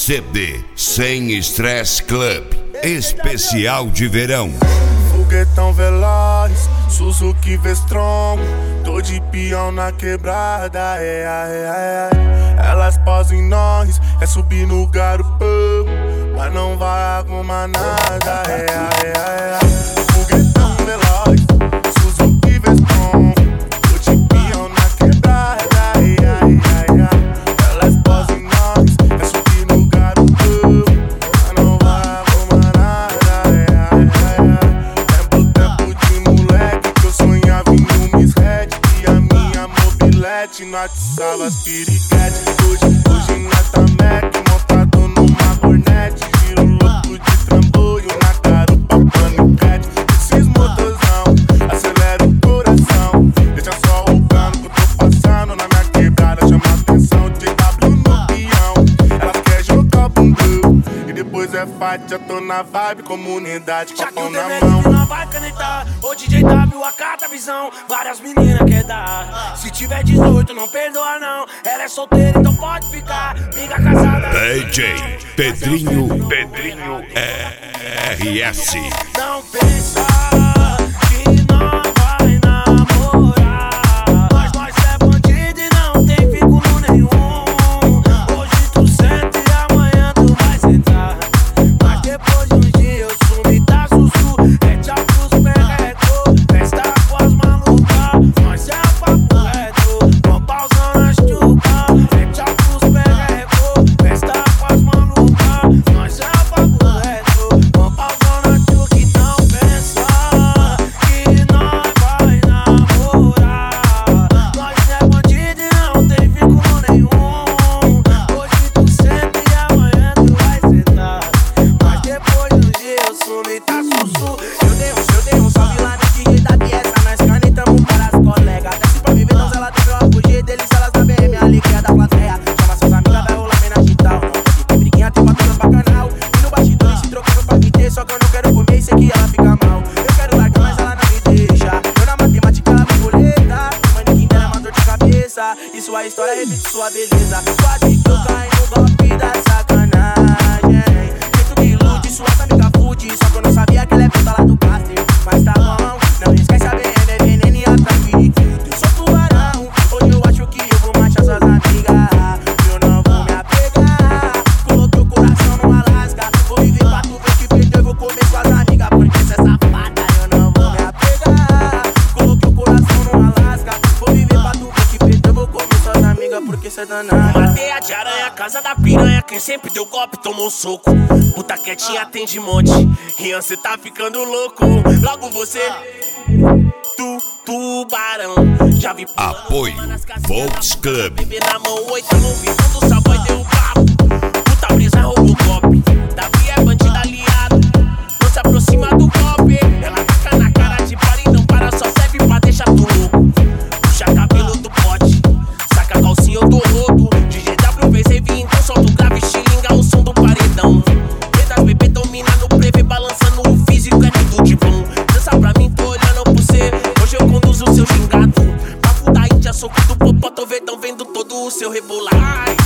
CD Sem Estresse Club, especial de verão. Foguetão veloz, Suzuki V-Strom, tô de peão na quebrada, Elas posam em nós, é subir no garupão, mas não vai arrumar nada, Foguetão veloz, Suzuki V-Strom, tô de peão na quebrada, Elas posam em nós, é subir no garupão, mas não vai arrumar nada, nós atiçava as piriguete. Hoje nós tá Mac, montado numa Hornet. Giro louco de trambolho na garupa paniquete. Esses motorzão, acelera o coração. Deixa só o cano que eu tô passando na minha quebrada. Chama a atenção de W no peão. Elas querem jogar bundão e depois é fight, já tô na vibe, comunidade, copão na mão. Não vai canetar, o DJ W acata a visão. Várias meninas quer dar. Se tiver 18 não perdoa não. Ela é solteira então pode ficar. Miga casada. DJ Pedrinho RS. Não pensa que não vai namorar. Nós é bandido e não tem vínculo nenhum. Hoje tu sente e amanhã tu vai sentar. Mas depois de um dia eu sumi, tá sussu. É tchau pros perrecos, festa com as malucas. Nós é papo reto, vão pausando as chucas. É tchau pros perrecos, festa com as malucas. Nós é papo reto, vão pausando as chucas. Então pensa que nós vai namorar. Nós é bandido e não tem vínculo nenhum. Hoje tu sente e amanhã tu vai sentar. Mas depois de um dia eu sumi, tá sussu. Eu dei um salve lá no DJ da pieza. Nós canetamos para as colegas. Desce pra me ver, então ela deve uma fugir deles. Elas da BM, a alegria da plateia. Chama seus amigos, vai rolar homenagem tal. Não pode ter briguinha, tem batendo pra canal. E no bastidor se trocando pra me ter. Só que eu não quero comer e sei que ela fica mal. Eu quero largar, mas ela não me deixa. Eu na matemática ela me boleta. Manequim dela é uma dor de cabeça. E sua história repete sua beleza. Quase que eu caí no golpe da sacanagem. Jeito que ilude, suas amigas fude. Só que eu não sabia que ela é puta lá do Castro. Mas tá bom, não esquece a BM, é veneno e atrás periquito. Eu sou tubarão, hoje eu acho que eu vou manchar suas amigas. Eu não vou me apegar, coloquei o coração no Alasca. Vou viver pra tu ver que perdeu, eu vou comer suas amigas. Porque cê é safada, eu não vou me apegar. Coloquei o coração no Alasca. Vou viver pra tu ver que perdeu, eu vou comer suas amigas. Porque cê é danada. Mateia de aranha, casa da piranha. Quem sempre deu golpe tomou soco. Puta quietinha tem de monte. Rian, cê tá ficando louco. Logo você, tubarão. Já vi Apoio Volts Club. bebê na mão, 8 no vivo do Savoy deu o papo. Puta brisa Robocop. Davi é bandido aliado. Não se aproxima do golpe. Ela taca na cara de par e não para. Só serve pra deixar tu louco. Puxa cabelo do pote, saca a calcinha do rodo. DJ W fez rave, então solta o grave, estilinga o som do paredão. Pretas bebê domina no prevê, balançando o físico, é tudo de bom. Dança pra mim, tô olhando pro cê. Hoje eu conduzo o seu gingado. Papo da Índia, soco do popó, tô vendo todo o seu rebolar.